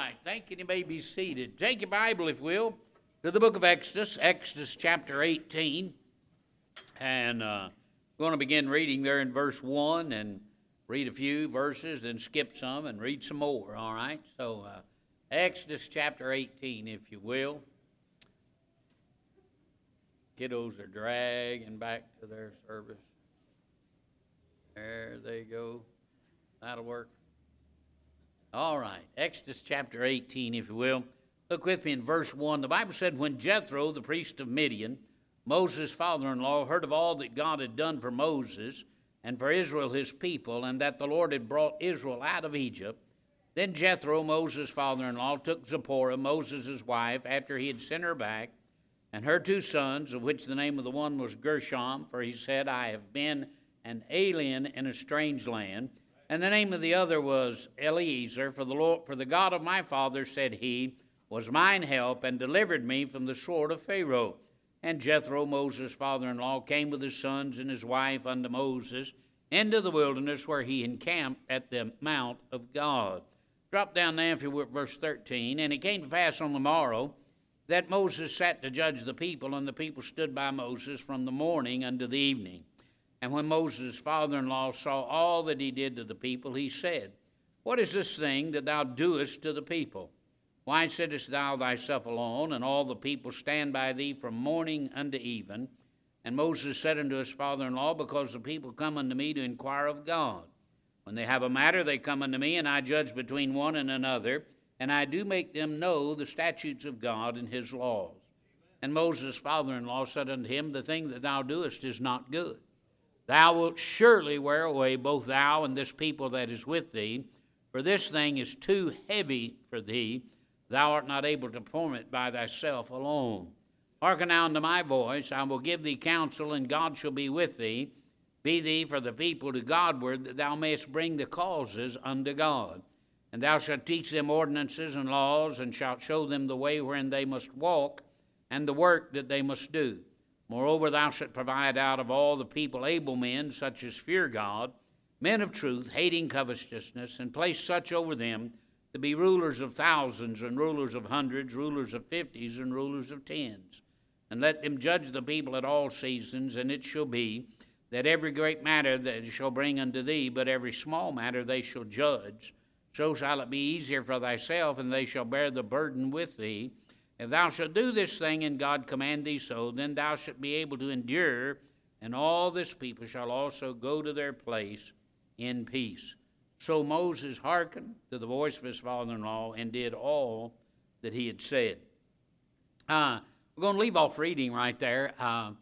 right, thank you. You may be seated. Take your Bible, if you will, to the book of Exodus, Exodus chapter 18. And going to begin reading there in verse 1 and read a few verses, then skip some and read some more, all right? So Exodus chapter 18, if you will. Kiddos are dragging back to their service. There they go. That'll work. All right, Exodus chapter 18, if you will. Look with me in verse 1. The Bible said, when Jethro, the priest of Midian, Moses' father-in-law, heard of all that God had done for Moses and for Israel his people, and that the Lord had brought Israel out of Egypt, then Jethro, Moses' father-in-law, took Zipporah, Moses' wife, after he had sent her back, and her 2 sons, of which the name of the one was Gershom, for he said, I have been an alien in a strange land. And the name of the other was Eliezer, for the God of my father, said he, was mine help, and delivered me from the sword of Pharaoh. And Jethro, Moses' father-in-law, came with his sons and his wife unto Moses into the wilderness, where he encamped at the mount of God. Drop down there, if you will, verse 13. And it came to pass on the morrow that Moses sat to judge the people, and the people stood by Moses from the morning unto the evening. And when Moses' father-in-law saw all that he did to the people, he said, what is this thing that thou doest to the people? Why sittest thou thyself alone, and all the people stand by thee from morning unto even? And Moses said unto his father-in-law, because the people come unto me to inquire of God. When they have a matter, they come unto me, and I judge between one and another, and I do make them know the statutes of God and his laws. And Moses' father-in-law said unto him, the thing that thou doest is not good. Thou wilt surely wear away both thou and this people that is with thee, for this thing is too heavy for thee. Thou art not able to perform it by thyself alone. Hearken now unto my voice. I will give thee counsel, and God shall be with thee. Be thee for the people to Godward, that thou mayest bring the causes unto God. And thou shalt teach them ordinances and laws, and shalt show them the way wherein they must walk, and the work that they must do. Moreover, thou shalt provide out of all the people able men, such as fear God, men of truth, hating covetousness, and place such over them to be rulers of thousands, and rulers of hundreds, rulers of 50s, and rulers of 10s. And let them judge the people at all seasons, and it shall be that every great matter that shall bring unto thee, but every small matter they shall judge. So shall it be easier for thyself, and they shall bear the burden with thee. If thou shalt do this thing, and God command thee so, then thou shalt be able to endure, and all this people shall also go to their place in peace. So Moses hearkened to the voice of his father-in-law, and did all that he had said. We're going to leave off reading right there.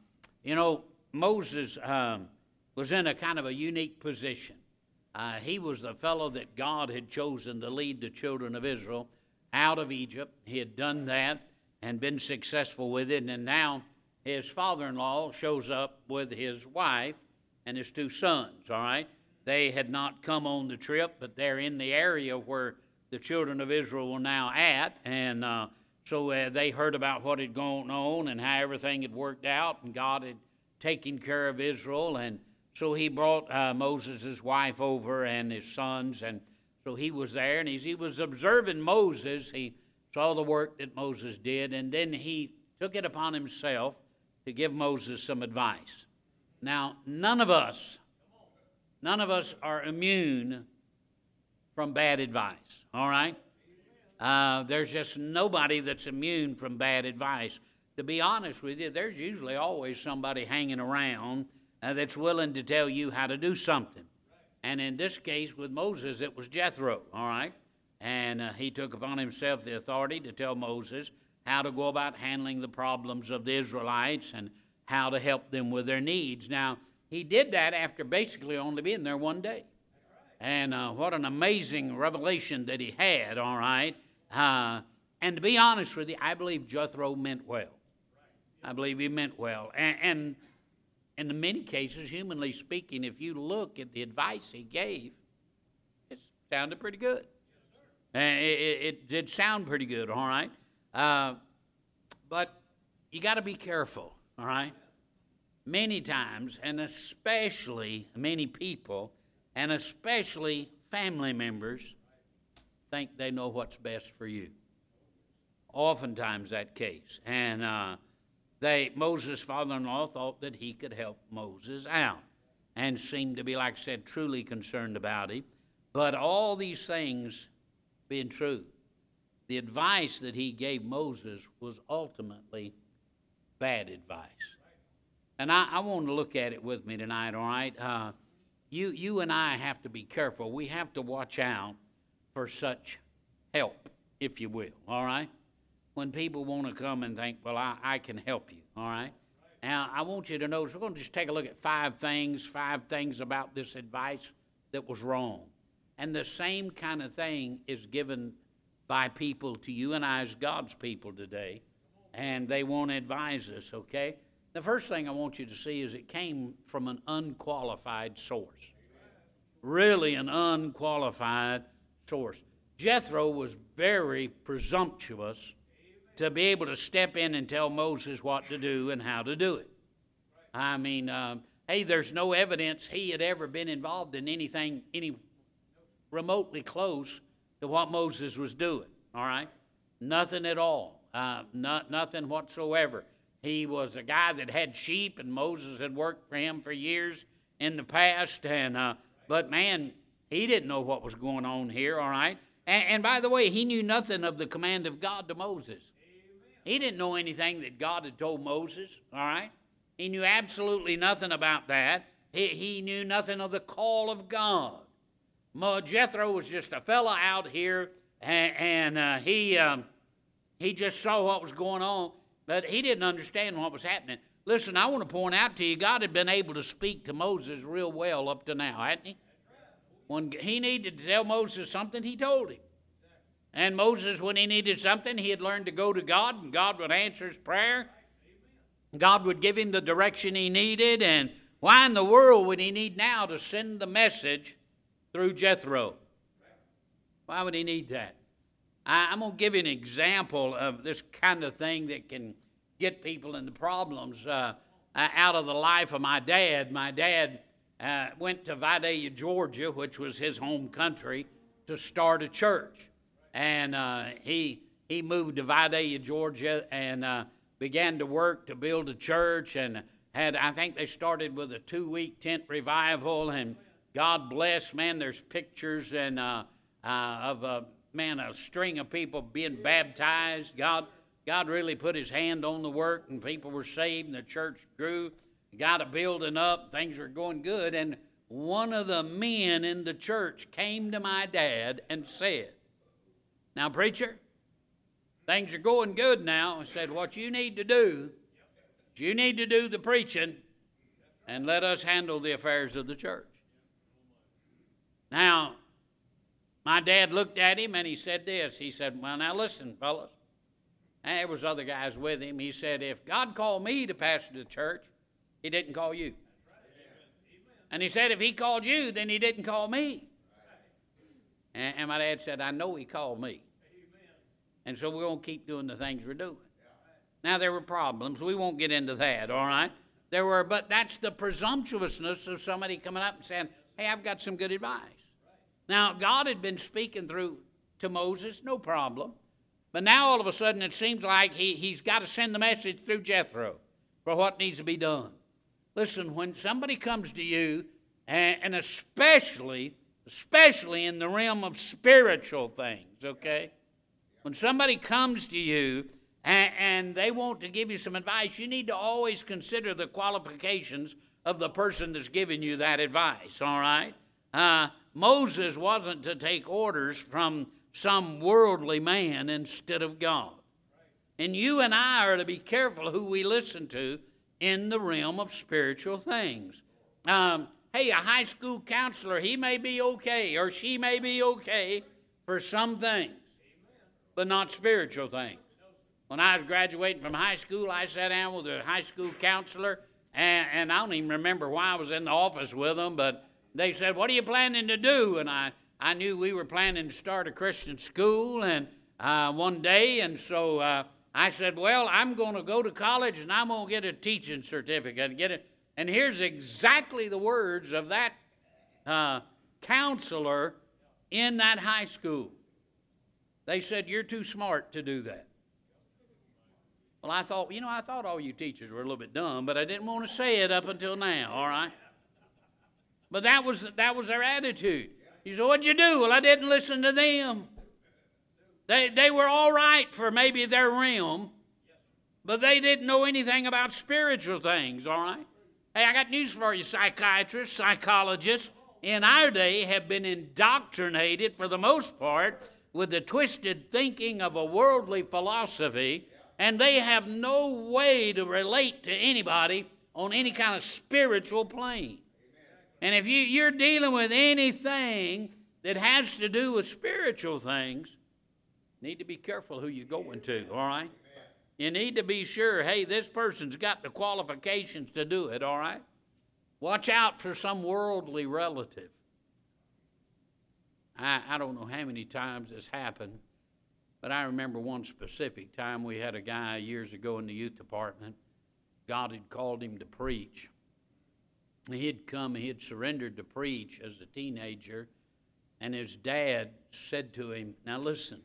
Moses was in a kind of a unique position. He was the fellow that God had chosen to lead the children of Israel out of Egypt. He had done that and been successful with it, and now his father-in-law shows up with his wife and his 2 sons, all right? They had not come on the trip, but they're in the area where the children of Israel were now at, and so they heard about what had gone on and how everything had worked out, and God had taken care of Israel, and so he brought Moses' wife over and his sons, and so he was there, and as he was observing Moses, he saw the work that Moses did, and then he took it upon himself to give Moses some advice. Now, none of us are immune from bad advice, all right? There's just nobody that's immune from bad advice. To be honest with you, there's usually always somebody hanging around that's willing to tell you how to do something. And in this case with Moses, it was Jethro, all right? And he took upon himself the authority to tell Moses how to go about handling the problems of the Israelites and how to help them with their needs. Now, he did that after basically only being there one day. And what an amazing revelation that he had, all right? And to be honest with you, I believe Jethro meant well. I believe he meant well. And in many cases, humanly speaking, if you look at the advice he gave, it sounded pretty good. It did sound pretty good, all right? But you got to be careful, all right? Many times, and especially many people, and especially family members, think they know what's best for you. Oftentimes that case. And Moses' father-in-law thought that he could help Moses out and seemed to be, like I said, truly concerned about him. But all these things being true, the advice that he gave Moses was ultimately bad advice. And I want to look at it with me tonight, all right? You and I have to be careful. We have to watch out for such help, if you will, all right? When people want to come and think, well, I can help you, all right? Now, I want you to notice, we're going to just take a look at five things about this advice that was wrong. And the same kind of thing is given by people to you and I as God's people today, and they want to advise us, okay? The first thing I want you to see is it came from an unqualified source. Really an unqualified source. Jethro was very presumptuous to be able to step in and tell Moses what to do and how to do it. I mean, hey, there's no evidence he had ever been involved in anything any remotely close to what Moses was doing, all right? Nothing at all, nothing whatsoever. He was a guy that had sheep, and Moses had worked for him for years in the past, and but man, he didn't know what was going on here, all right? And by the way, he knew nothing of the command of God to Moses. He didn't know anything that God had told Moses, all right? He knew absolutely nothing about that. He knew nothing of the call of God. Jethro was just a fella out here, and he just saw what was going on, but he didn't understand what was happening. Listen, I want to point out to you, God had been able to speak to Moses real well up to now, hadn't he? When he needed to tell Moses something, he told him. And Moses, when he needed something, he had learned to go to God, and God would answer his prayer. God would give him the direction he needed, and why in the world would he need now to send the message through Jethro? Why would he need that? I'm going to give you an example of this kind of thing that can get people into problems out of the life of my dad. My dad went to Vidalia, Georgia, which was his home country, to start a church. And he moved to Vidalia, Georgia, and began to work to build a church. And I think they started with a 2-week tent revival. And God bless, man. There's pictures and of a string of people being baptized. God really put His hand on the work, and people were saved, and the church grew. Got a building up. Things were going good. And one of the men in the church came to my dad and said, "Now, preacher, things are going good now." I said, "What you need to do is you need to do the preaching and let us handle the affairs of the church." Now, my dad looked at him and he said this. He said, "Well, now listen, fellas." And there was other guys with him. He said, "If God called me to pastor the church, He didn't call you." And he said, "If He called you, then He didn't call me." And my dad said, "I know He called me. And so we're going to keep doing the things we're doing." Now, there were problems. We won't get into that, all right? But that's the presumptuousness of somebody coming up and saying, "Hey, I've got some good advice." Now, God had been speaking to Moses, no problem. But now, all of a sudden, it seems like he's got to send the message through Jethro for what needs to be done. Listen, when somebody comes to you, and especially in the realm of spiritual things, okay? When somebody comes to you and they want to give you some advice, you need to always consider the qualifications of the person that's giving you that advice, all right? Moses wasn't to take orders from some worldly man instead of God. And you and I are to be careful who we listen to in the realm of spiritual things. Hey, a high school counselor, he may be okay, or she may be okay for some things, but not spiritual things. When I was graduating from high school, I sat down with a high school counselor, and I don't even remember why I was in the office with them, but they said, "What are you planning to do?" And I knew we were planning to start a Christian school and one day, and so I said, "Well, I'm going to go to college, and I'm going to get a teaching certificate and get it." And here's exactly the words of that counselor in that high school. They said, you're too smart to do that. Well, I thought all you teachers were a little bit dumb, but I didn't want to say it up until now, all right? But that was their attitude. You said, what'd you do? Well, I didn't listen to them. They were all right for maybe their realm, but they didn't know anything about spiritual things, all right? Hey, I got news for you, psychiatrists, psychologists in our day have been indoctrinated for the most part with the twisted thinking of a worldly philosophy, and they have no way to relate to anybody on any kind of spiritual plane. And if you're dealing with anything that has to do with spiritual things, you need to be careful who you're going to, all right? You need to be sure, hey, this person's got the qualifications to do it, all right? Watch out for some worldly relative. I don't know how many times this happened, but I remember one specific time we had a guy years ago in the youth department. God had called him to preach. He had surrendered to preach as a teenager, and his dad said to him, now listen,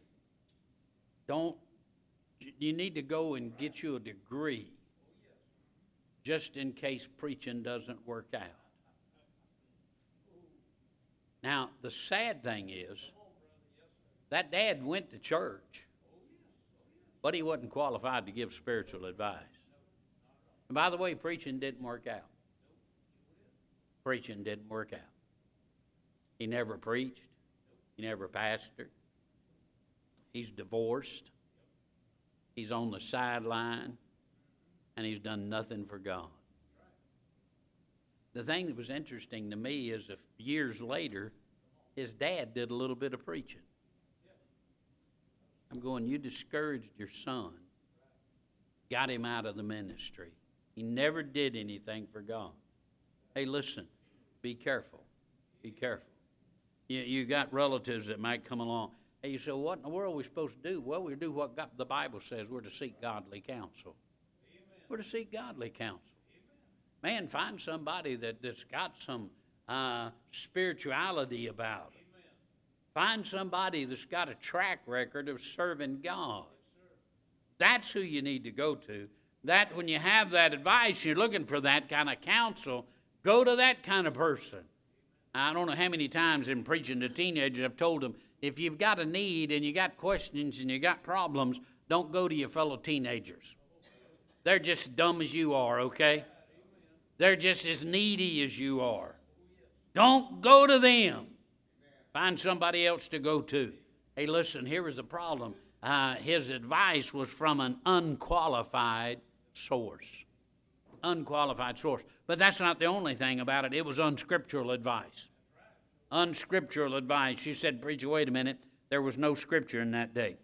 you need to go and get you a degree just in case preaching doesn't work out. Now, the sad thing is, that dad went to church, but he wasn't qualified to give spiritual advice. And by the way, preaching didn't work out. Preaching didn't work out. He never preached. He never pastored. He's divorced. He's on the sideline, and he's done nothing for God. The thing that was interesting to me is if years later, his dad did a little bit of preaching. I'm going, you discouraged your son, got him out of the ministry. He never did anything for God. Hey, listen, be careful. Be careful. You got relatives that might come along. Hey, you say, well, what in the world are we supposed to do? Well, we do what the Bible says. We're to seek godly counsel. Amen. We're to seek godly counsel. Amen. Man, find somebody that's got some spirituality about it. Amen. Find somebody that's got a track record of serving God. That's who you need to go to. That when you have that advice, you're looking for that kind of counsel, go to that kind of person. I don't know how many times in preaching to teenagers I've told them, if you've got a need and you got questions and you got problems, don't go to your fellow teenagers. They're just dumb as you are, okay? They're just as needy as you are. Don't go to them. Find somebody else to go to. Hey, listen, here was the problem. His advice was from an unqualified source. Unqualified source. But that's not the only thing about it. It was unscriptural advice. Unscriptural advice. She said, preacher, wait a minute. There was no scripture in that day.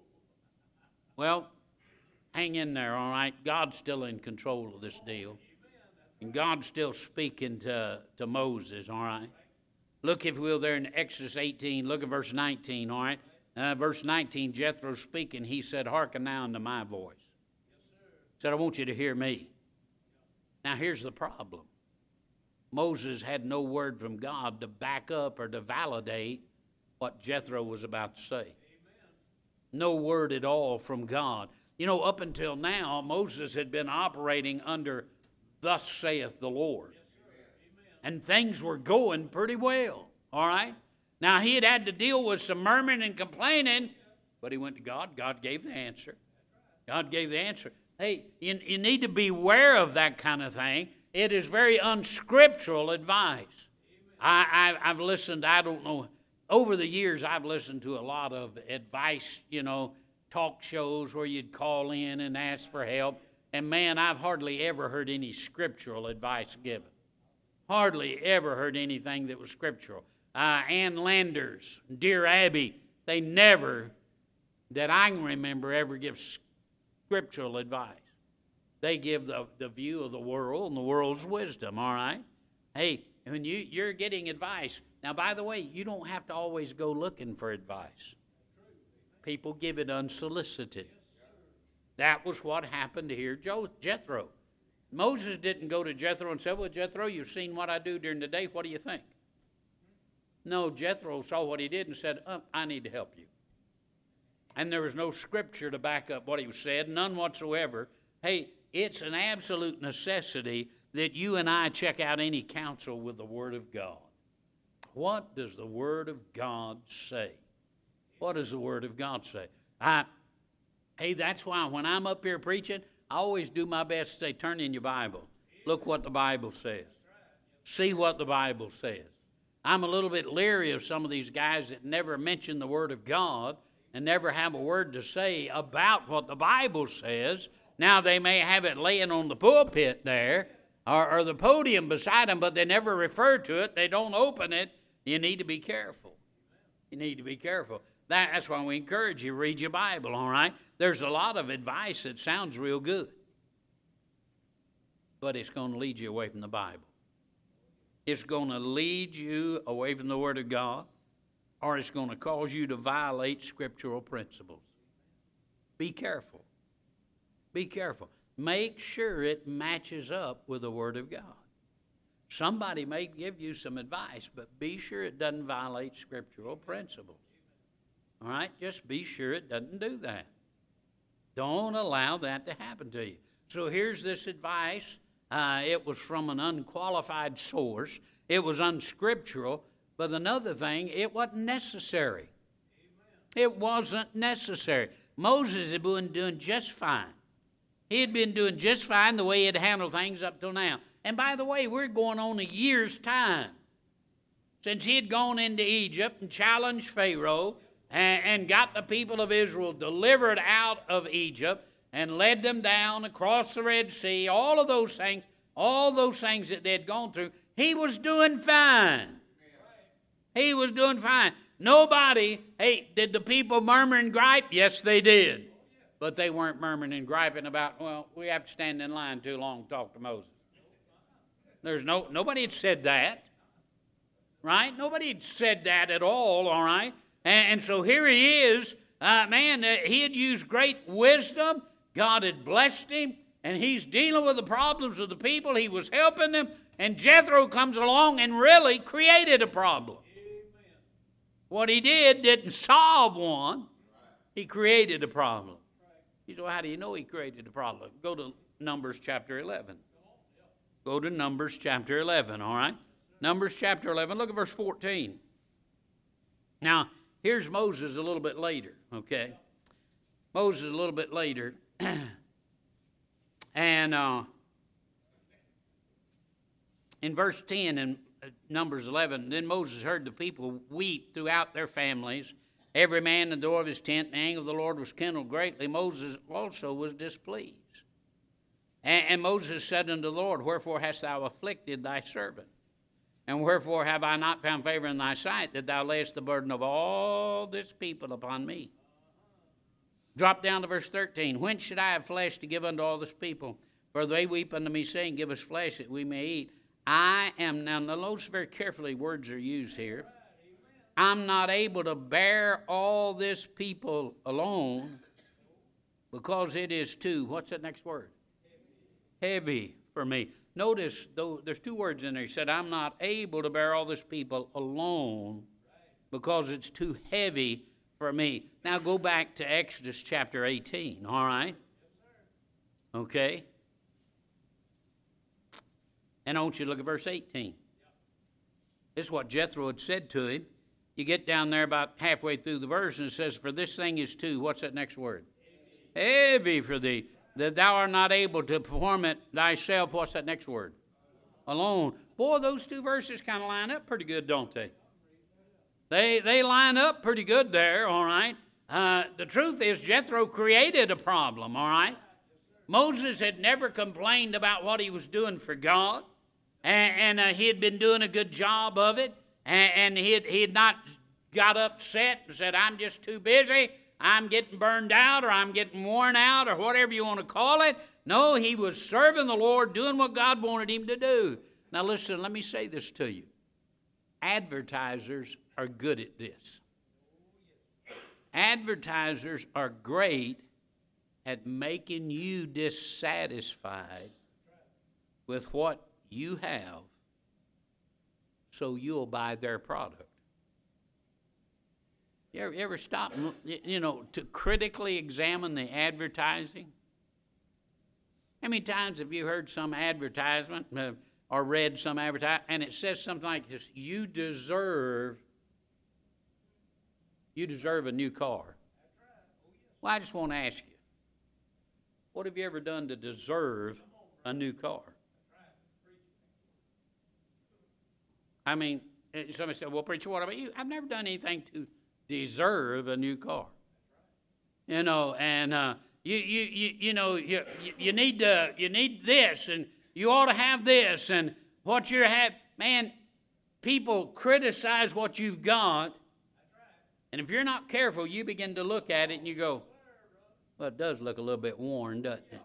Well, hang in there, all right? God's still in control of this deal. And God's still speaking to Moses, all right? Look, if you will, there in Exodus 18. Look at verse 19, all right? Verse 19, Jethro's speaking. He said, hearken now unto my voice. He said, I want you to hear me. Now, here's the problem. Moses had no word from God to back up or to validate what Jethro was about to say. No word at all from God. You know, up until now, Moses had been operating under thus saith the Lord. And things were going pretty well, all right? Now, he had had to deal with some murmuring and complaining, but he went to God. God gave the answer. God gave the answer. Hey, you need to beware of that kind of thing. It is very unscriptural advice. I've listened, I don't know, over the years I've listened to a lot of advice, talk shows where you'd call in and ask for help. And man, I've hardly ever heard any scriptural advice given. Hardly ever heard anything that was scriptural. Ann Landers, Dear Abby, they never, that I can remember, ever give scriptural advice. They give the view of the world and the world's wisdom, all right? Hey, when you're getting advice, now, by the way, you don't have to always go looking for advice. People give it unsolicited. That was what happened here, Jethro. Moses didn't go to Jethro and say, well, Jethro, you've seen what I do during the day. What do you think? No, Jethro saw what he did and said, I need to help you. and there was no scripture to back up what he said, none whatsoever, hey, it's an absolute necessity that you and I check out any counsel with the Word of God. What does the Word of God say? What does the Word of God say? Hey, that's why when I'm up here preaching, I always do my best to say, turn in your Bible. Look what the Bible says. See what the Bible says. I'm a little bit leery of some of these guys that never mention the Word of God and never have a word to say about what the Bible says. Now, they may have it laying on the pulpit there or the podium beside them, but they never refer to it. They don't open it. You need to be careful. You need to be careful. That's why we encourage you, read your Bible, all right? There's a lot of advice that sounds real good, but it's going to lead you away from the Bible. It's going to lead you away from the Word of God, or it's going to cause you to violate scriptural principles. Be careful. Be careful. Make sure it matches up with the Word of God. Somebody may give you some advice, but be sure it doesn't violate scriptural principles. All right? Just be sure it doesn't do that. Don't allow that to happen to you. So here's this advice. It was from an unqualified source. It was unscriptural. But another thing, it wasn't necessary. It wasn't necessary. Moses had been doing just fine. He had been doing just fine the way he had handled things up till now. And by the way, we're going on a year's time since he had gone into Egypt and challenged Pharaoh and got the people of Israel delivered out of Egypt and led them down across the Red Sea, all those things that they had gone through. He was doing fine. He was doing fine. Nobody, hey, did the people murmur and gripe? Yes, they did. But they weren't murmuring and griping about, well, we have to stand in line too long to talk to Moses. Nobody had said that, right? Nobody had said that at all right? And so here he is, he had used great wisdom. God had blessed him, and he's dealing with the problems of the people. He was helping them, and Jethro comes along and really created a problem. What he didn't solve one. He created a problem. You say, well, how do you know he created a problem? Go to Numbers chapter 11. Go to Numbers chapter 11, all right? Numbers chapter 11, look at verse 14. Now, here's Moses a little bit later, okay? Moses a little bit later. And in verse 10 in Numbers 11, then Moses heard the people weep throughout their families, every man in the door of his tent. The anger of the Lord was kindled greatly. Moses also was displeased. And Moses said unto the Lord, wherefore hast thou afflicted thy servant? And wherefore have I not found favor in thy sight, that thou layest the burden of all this people upon me? Drop down to verse 13. Whence should I have flesh to give unto all this people? For they weep unto me, saying, give us flesh that we may eat. I am, now notice very carefully words are used here. I'm not able to bear all this people alone, because it is too, what's that next word? Heavy for me. Notice, though, there's two words in there. He said, I'm not able to bear all this people alone because it's too heavy for me. Now go back to Exodus chapter 18, all right? Okay? And I want you to look at verse 18. This is what Jethro had said to him. You get down there about halfway through the verse, and it says, for this thing is too, what's that next word? Heavy for thee, that thou art not able to perform it thyself. What's that next word? Alone. Boy, those two verses kind of line up pretty good, don't they? They line up pretty good there, all right? The truth is Jethro created a problem, all right? Moses had never complained about what he was doing for God, and he had been doing a good job of it, and he had not got upset and said, I'm just too busy, I'm getting burned out, or I'm getting worn out, or whatever you want to call it. No, he was serving the Lord, doing what God wanted him to do. Now listen, let me say this to you. Advertisers are good at this. Advertisers are great at making you dissatisfied with what you have so you'll buy their product. You ever stop, to critically examine the advertising? How many times have you heard some advertisement or read some advertisement, and it says something like this: you deserve a new car. Well, I just want to ask you, what have you ever done to deserve a new car? I mean, somebody said, well, preacher, what about you? I've never done anything to deserve a new car. You need this, and you ought to have this, and what you're having. Man, people criticize what you've got, and if you're not careful, you begin to look at it and you go, well, it does look a little bit worn, doesn't it?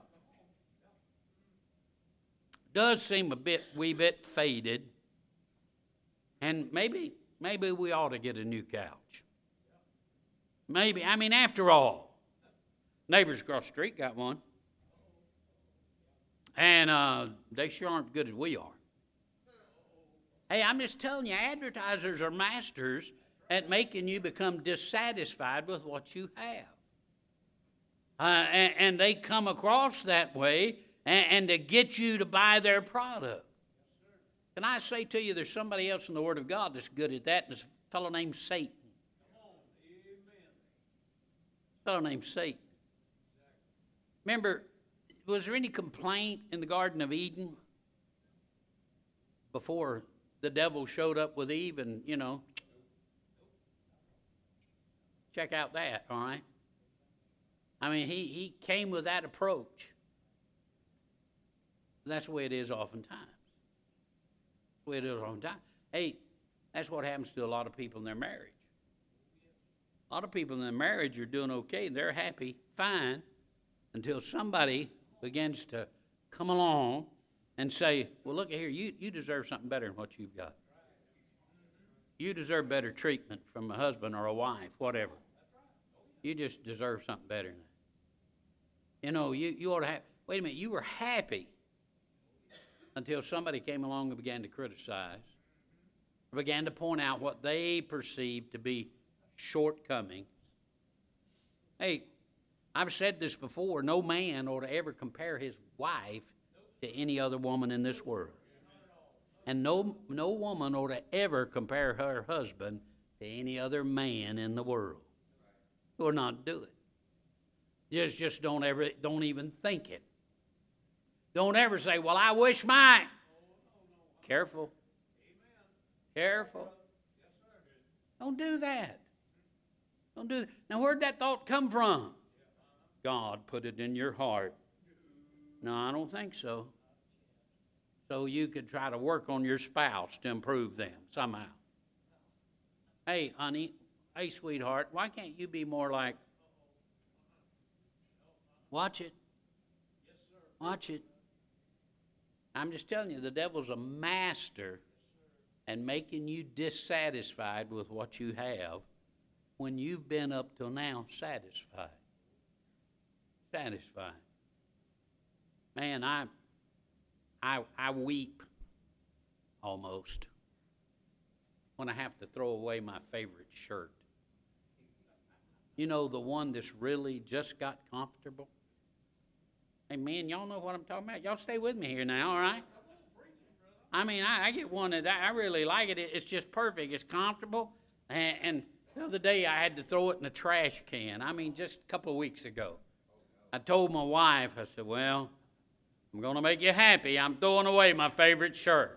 Does seem a wee bit faded, and maybe we ought to get a new couch. Maybe, after all, neighbors across the street got one. And they sure aren't good as we are. Hey, I'm just telling you, advertisers are masters at making you become dissatisfied with what you have. And they come across that way and to get you to buy their product. Can I say to you, there's somebody else in the Word of God that's good at that, and it's a fellow named Satan. A fellow named Satan. Remember, was there any complaint in the Garden of Eden before the devil showed up with Eve and, check out that, all right? He came with that approach. That's the way it is oftentimes. That's the way it is oftentimes. Hey, that's what happens to a lot of people in their marriage. A lot of people in their marriage are doing okay. They're happy, fine, until somebody begins to come along and say, well, look here, you deserve something better than what you've got. You deserve better treatment from a husband or a wife, whatever. You just deserve something better than that. You ought to have, wait a minute, you were happy until somebody came along and began to criticize, began to point out what they perceived to be shortcomings. Hey, I've said this before, no man ought to ever compare his wife to any other woman in this world. And no woman ought to ever compare her husband to any other man in the world. Or not do it. Just don't even think it. Don't ever say, well, I wish mine. Careful. Careful. Don't do that. Don't do that. Now, where'd that thought come from? God put it in your heart. No, I don't think so. So you could try to work on your spouse to improve them somehow. Hey, honey, hey, sweetheart, why can't you be more like, watch it. Watch it. I'm just telling you, the devil's a master at making you dissatisfied with what you have when you've been up till now satisfied. Satisfied. Man, I weep almost when I have to throw away my favorite shirt. The one that's really just got comfortable. Hey, man, y'all know what I'm talking about? Y'all stay with me here now, all right? I get one that I really like it. It's just perfect. It's comfortable. And the other day I had to throw it in a trash can. Just a couple of weeks ago. I told my wife, I said, well, I'm going to make you happy. I'm throwing away my favorite shirt.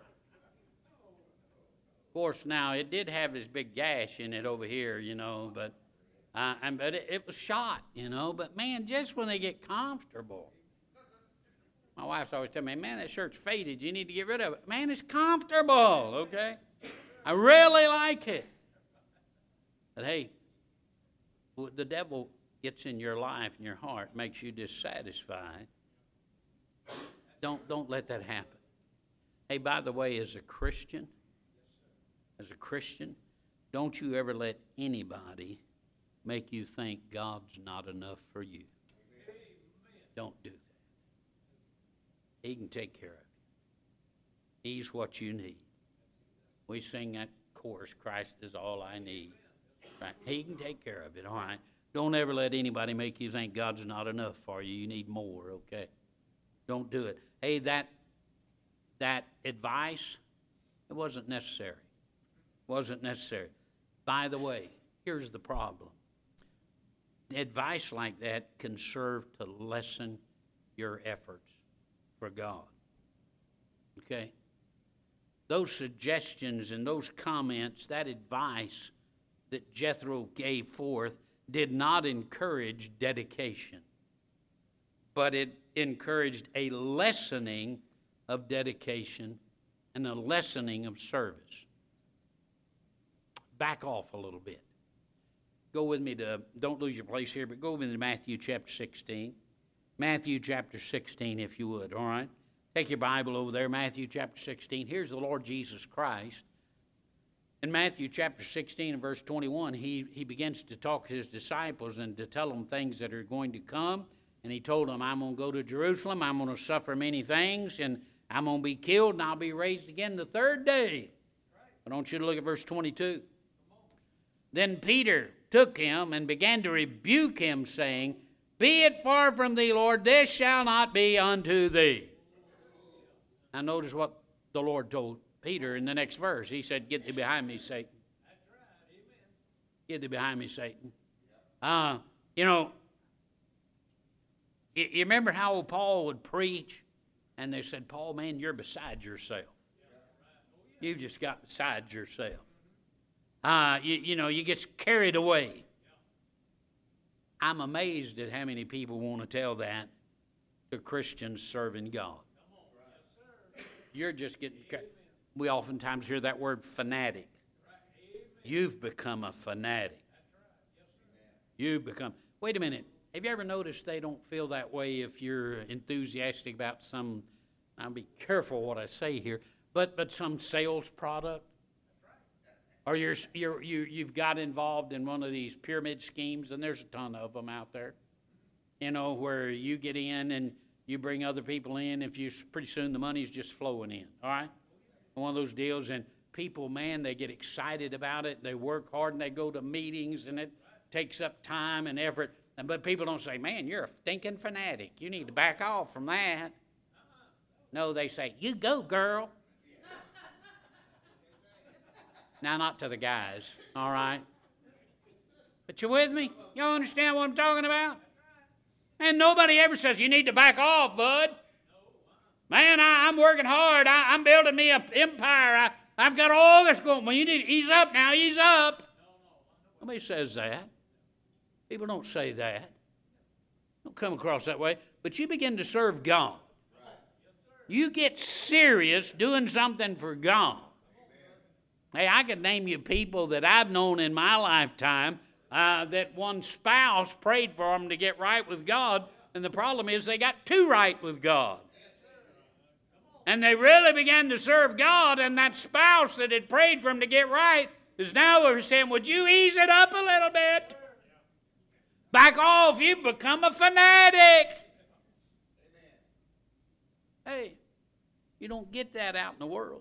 Of course, now, it did have this big gash in it over here, but it was shot, But, man, just when they get comfortable. My wife's always telling me, man, that shirt's faded. You need to get rid of it. Man, it's comfortable, okay? I really like it. But, hey, the devil gets in your life and your heart, makes you dissatisfied. Don't let that happen. Hey, by the way, as a Christian, don't you ever let anybody make you think God's not enough for you. Don't do that. He can take care of you. He's what you need. We sing that chorus, Christ is all I need. Right. He can take care of it, all right? Don't ever let anybody make you think God's not enough for you. You need more, okay? Don't do it. Hey, that advice, it wasn't necessary. Wasn't necessary. By the way, here's the problem. Advice like that can serve to lessen your efforts for God. Okay? Those suggestions and those comments, that advice that Jethro gave forth did not encourage dedication, but it encouraged a lessening of dedication and a lessening of service. Back off a little bit. Go with me to, don't lose your place here, but go with me to Matthew chapter 16. Matthew chapter 16, if you would, all right? Take your Bible over there, Matthew chapter 16. Here's the Lord Jesus Christ. In Matthew chapter 16 and verse 21, he begins to talk to his disciples and to tell them things that are going to come. And he told them, I'm going to go to Jerusalem, I'm going to suffer many things, and I'm going to be killed, and I'll be raised again the third day. I want you to look at verse 22. Then Peter took him and began to rebuke him, saying, Be it far from thee, Lord, this shall not be unto thee. Now notice what the Lord told Peter in the next verse. He said, Get thee behind me, Satan. That's right. Amen. Get thee behind me, Satan. You remember how Paul would preach, and they said, Paul, man, you're beside yourself. You've just got beside yourself. You get carried away. I'm amazed at how many people want to tell that to Christians serving God. You're just getting, we oftentimes hear that word fanatic. You've become a fanatic. You've become, wait a minute. Have you ever noticed they don't feel that way if you're enthusiastic about some, I'll be careful what I say here, but some sales product? Or you've got involved in one of these pyramid schemes, and there's a ton of them out there, where you get in and you bring other people in. Pretty soon the money's just flowing in, all right? One of those deals, and people, man, they get excited about it. They work hard, and they go to meetings, and it takes up time and effort. But people don't say, man, you're a stinking fanatic. You need to back off from that. No, they say, you go, girl. Now, not to the guys, all right? But you with me? Y'all understand what I'm talking about? And nobody ever says, you need to back off, bud. Man, I'm working hard. I'm building me an empire. I've got all this going. Well, you need to ease up now, ease up. Nobody says that. People don't say that. Don't come across that way. But you begin to serve God. You get serious doing something for God. Hey, I could name you people that I've known in my lifetime that one spouse prayed for them to get right with God, and the problem is they got too right with God. And they really began to serve God, and that spouse that had prayed for them to get right is now saying, would you ease it up a little bit? Back off, you've become a fanatic. Hey, you don't get that out in the world.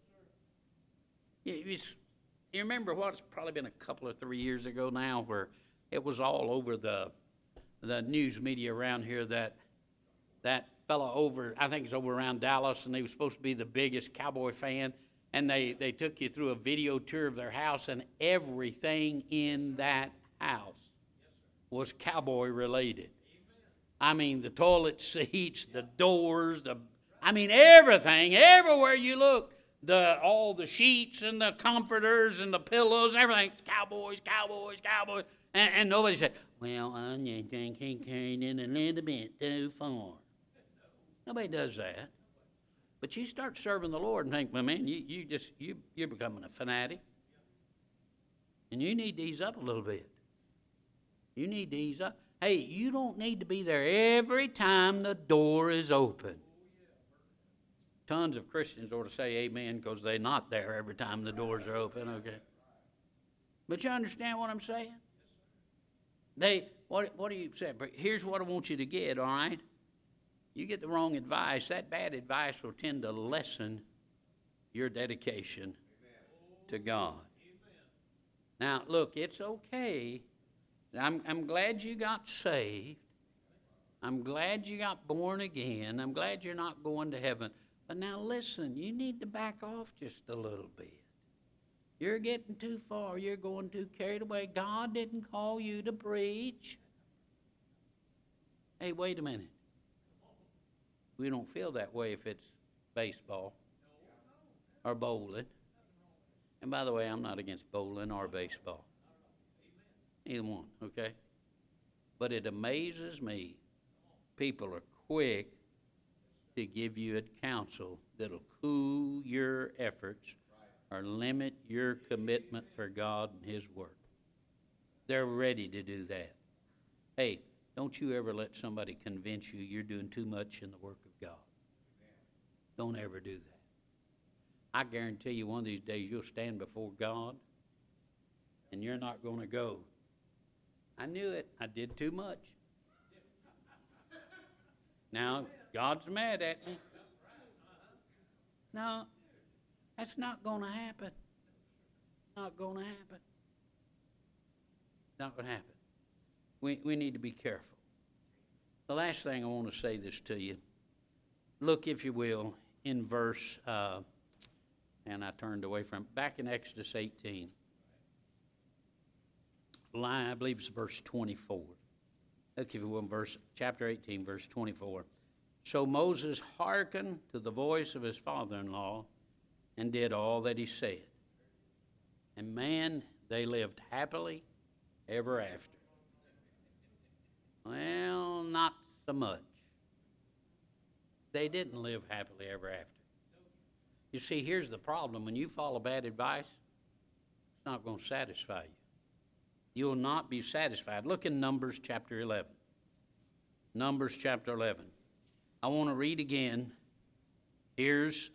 You remember what's probably been a couple or 3 years ago now where it was all over the news media around here that fellow over, I think it's over around Dallas, and he was supposed to be the biggest Cowboy fan, and they took you through a video tour of their house, and everything in that house was Cowboy related. I mean, the toilet seats, the doors, everything, everywhere you look. All the sheets and the comforters and the pillows, everything, Cowboys, Cowboys, Cowboys. And nobody said, well, I think he carried it a little bit too far. Nobody does that. But you start serving the Lord and think, well, man, you're becoming a fanatic. And you need to ease up a little bit. You need to ease up. Hey, you don't need to be there every time the door is open. Tons of Christians ought to say amen because they're not there every time the doors are open, okay? But you understand what I'm saying? What do you say? Here's what I want you to get, all right? You get the wrong advice. That bad advice will tend to lessen your dedication to God. Now, look, it's okay. I'm glad you got saved. I'm glad you got born again. I'm glad you're not going to heaven. But now listen, you need to back off just a little bit. You're getting too far. You're going too carried away. God didn't call you to preach. Hey, wait a minute. We don't feel that way if it's baseball or bowling. And by the way, I'm not against bowling or baseball. Either one, okay? But it amazes me. People are quick to give you a counsel that'll cool your efforts or limit your commitment for God and His work. They're ready to do that. Hey, don't you ever let somebody convince you you're doing too much in the work of God. Don't ever do that. I guarantee you one of these days you'll stand before God and you're not going to go, I knew it, I did too much. Now, God's mad at me. No, that's not going to happen. Not going to happen. Not going to happen. We need to be careful. The last thing I want to say this to you. Look, if you will, in verse, and I turned away from it, back in Exodus 18. I believe it's verse 24. Look, if you will, chapter 18, verse 24. So Moses hearkened to the voice of his father-in-law and did all that he said. And man, they lived happily ever after. Well, not so much. They didn't live happily ever after. You see, here's the problem. When you follow bad advice, it's not going to satisfy you. You'll not be satisfied. Look in Numbers chapter 11. Numbers chapter 11. I want to read again. Here's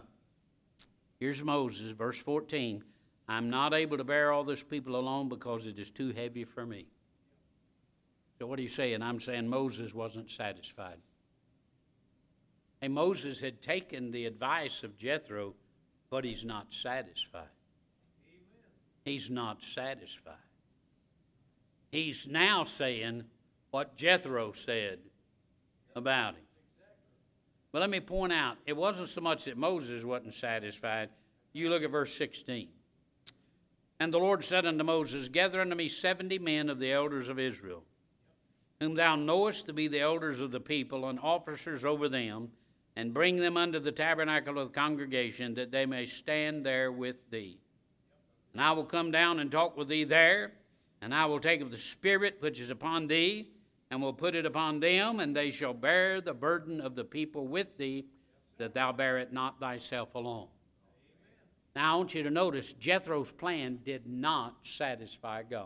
Moses, verse 14. I'm not able to bear all this people alone because it is too heavy for me. So what are you saying? I'm saying Moses wasn't satisfied. Hey, Moses had taken the advice of Jethro, but he's not satisfied. He's not satisfied. He's now saying what Jethro said about him. But let me point out, it wasn't so much that Moses wasn't satisfied. You look at verse 16. And the Lord said unto Moses, Gather unto me 70 men of the elders of Israel, whom thou knowest to be the elders of the people and officers over them, and bring them unto the tabernacle of the congregation, that they may stand there with thee. And I will come down and talk with thee there, and I will take of the Spirit which is upon thee, and will put it upon them, and they shall bear the burden of the people with thee, that thou bear it not thyself alone. Now I want you to notice, Jethro's plan did not satisfy God.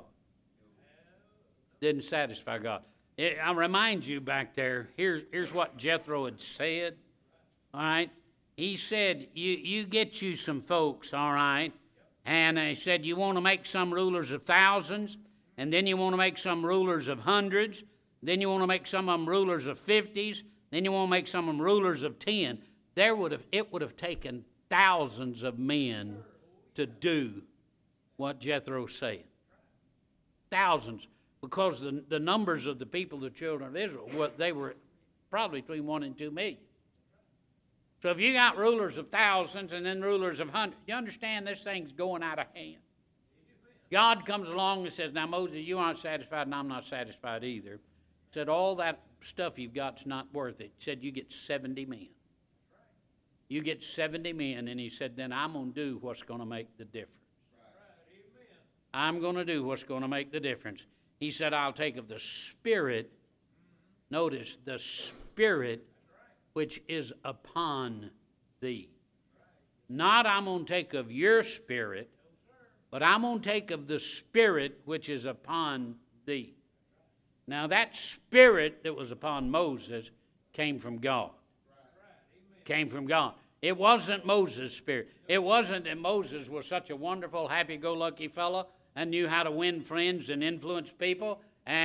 Didn't satisfy God. I remind you back there, here's what Jethro had said, all right? He said, you get you some folks, all right? And he said, you want to make some rulers of thousands, and then you want to make some rulers of hundreds, then you want to make some of them rulers of 50s, then you want to make some of them rulers of 10. It would have taken thousands of men to do what Jethro said. Thousands. Because the numbers of the people, the children of Israel, they were probably between 1 and 2 million. So if you got rulers of thousands and then rulers of hundreds, you understand this thing's going out of hand. God comes along and says, now Moses, you aren't satisfied and I'm not satisfied either. He said, all that stuff you've got's not worth it. He said, you get 70 men. You get 70 men, and he said, then I'm going to do what's going to make the difference. I'm going to do what's going to make the difference. He said, I'll take of the Spirit, notice, the Spirit which is upon thee. Not I'm going to take of your spirit, but I'm going to take of the Spirit which is upon thee. Now that Spirit that was upon Moses came from God. Came from God. It wasn't Moses' spirit. It wasn't that Moses was such a wonderful, happy-go-lucky fellow and knew how to win friends and influence people.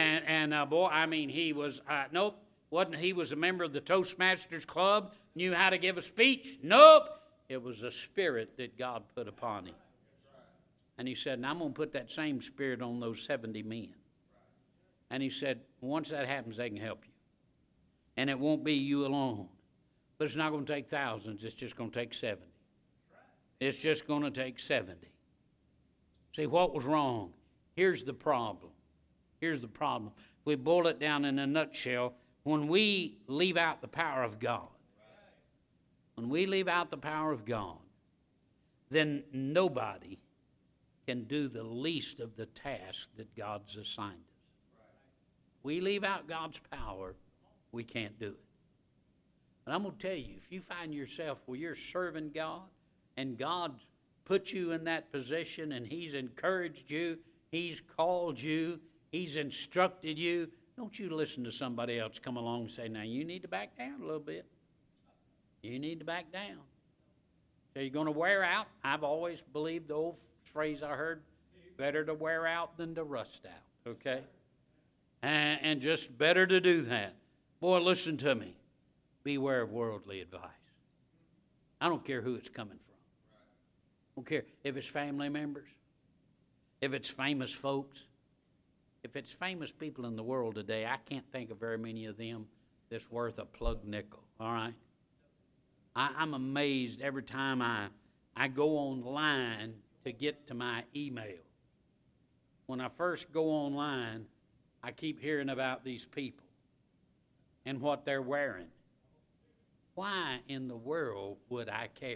He was, nope, wasn't he was a member of the Toastmasters Club, knew how to give a speech? Nope. It was the Spirit that God put upon him. And he said, and I'm going to put that same spirit on those 70 men. And he said, once that happens, they can help you. And it won't be you alone. But it's not going to take thousands. It's just going to take 70. It's just going to take 70. See, what was wrong? Here's the problem. Here's the problem. If we boil it down in a nutshell, when we leave out the power of God, when we leave out the power of God, then nobody can do the least of the task that God's assigned us. We leave out God's power, we can't do it. But I'm going to tell you, if you find yourself where you're serving God and God put you in that position and He's encouraged you, He's called you, He's instructed you, don't you listen to somebody else come along and say, now you need to back down a little bit. You need to back down. So you're going to wear out. I've always believed the old phrase I heard, better to wear out than to rust out, okay? And just better to do that. Boy, listen to me. Beware of worldly advice. I don't care who it's coming from. I don't care if it's family members, if it's famous folks, if it's famous people in the world today. I can't think of very many of them that's worth a plug nickel, all right? I'm amazed every time I go online to get to my email. When I first go online, I keep hearing about these people and what they're wearing. Why in the world would I care?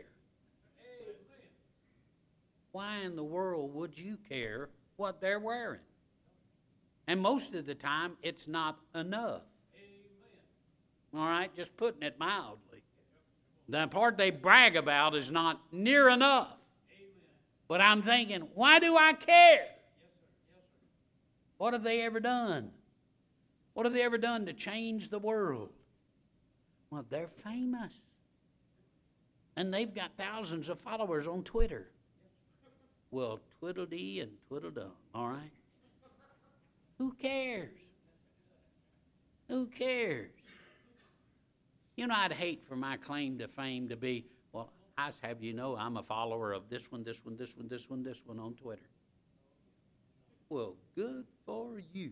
Why in the world would you care what they're wearing? And most of the time, it's not enough. All right, just putting it mildly. The part they brag about is not near enough. But I'm thinking, why do I care? What have they ever done? What have they ever done to change the world? Well, they're famous. And they've got thousands of followers on Twitter. Well, twiddle-dee and twiddle-dum, all right? Who cares? Who cares? You know, I'd hate for my claim to fame to be, well, I have you know I'm a follower of this one, this one, this one, this one, this one on Twitter. Well, good for you.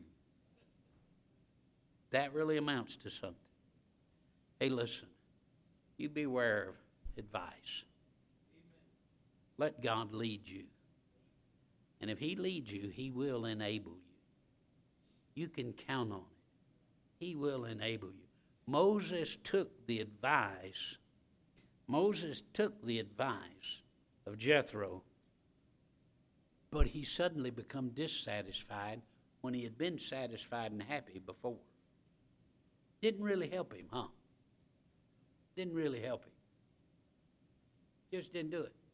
That really amounts to something. Hey, listen, you beware of advice. Let God lead you. And if He leads you, He will enable you. You can count on it. He will enable you. Moses took the advice of Jethro, but he suddenly became dissatisfied when he had been satisfied and happy before. Didn't really help him, huh? Didn't really help him. Just didn't do it.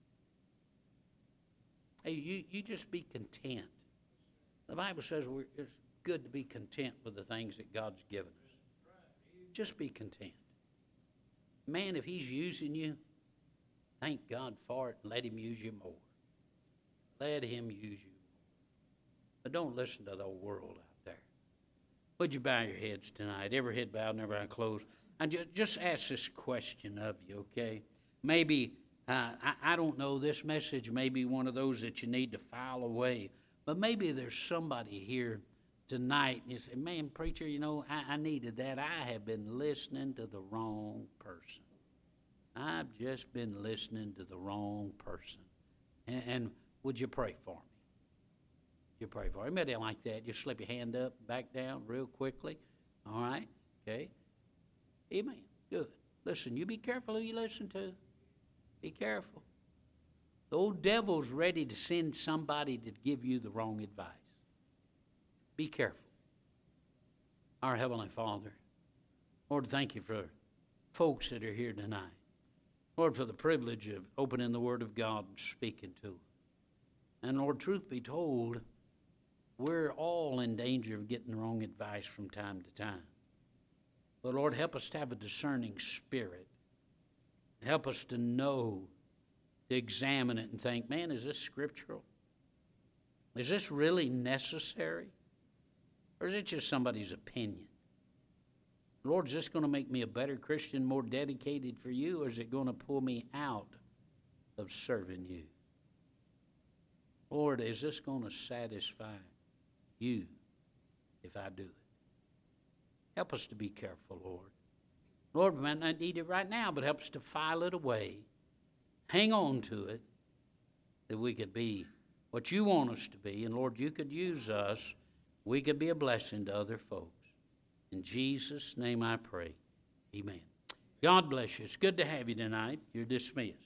Hey, you just be content. The Bible says it's good to be content with the things that God's given us. Just be content. Man, if He's using you, thank God for it and let Him use you more. Let Him use you more. But don't listen to the whole world out there. Would you bow your heads tonight? Every head bowed and every eye closed. And just ask this question of you, okay? Maybe, I don't know, this message may be one of those that you need to file away. But maybe there's somebody here tonight and you say, man, preacher, you know, I needed that. I have been listening to the wrong person. I've just been listening to the wrong person. And would you pray for me? Would you pray for me? Anybody like that? Just slip your hand up, back down real quickly. All right? Okay? Amen. Good. Listen, you be careful who you listen to. Be careful. The old devil's ready to send somebody to give you the wrong advice. Be careful. Our Heavenly Father, Lord, thank you for folks that are here tonight. Lord, for the privilege of opening the Word of God and speaking to them. And Lord, truth be told, we're all in danger of getting the wrong advice from time to time. But Lord, help us to have a discerning spirit. Help us to know, to examine it and think, man, is this scriptural? Is this really necessary? Or is it just somebody's opinion? Lord, is this going to make me a better Christian, more dedicated for you, or is it going to pull me out of serving you? Lord, is this going to satisfy you if I do it? Help us to be careful, Lord. Lord, we might not need it right now, but help us to file it away. Hang on to it, that we could be what you want us to be. And Lord, you could use us. We could be a blessing to other folks. In Jesus' name I pray. Amen. God bless you. It's good to have you tonight. You're dismissed.